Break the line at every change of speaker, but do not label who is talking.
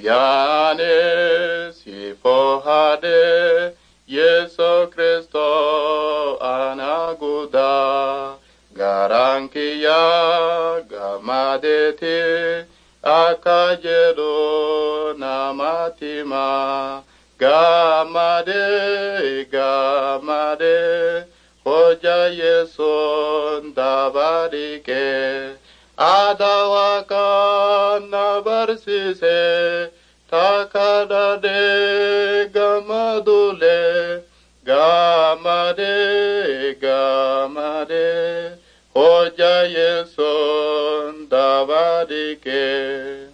Guyane si fohade Yesu Kristo anaguda garankia gamadete akajelo namatima gamade hoja Yesu ndabarike Adawakan nabarsise takadade gamadule gamade hoja Yesu ndabarike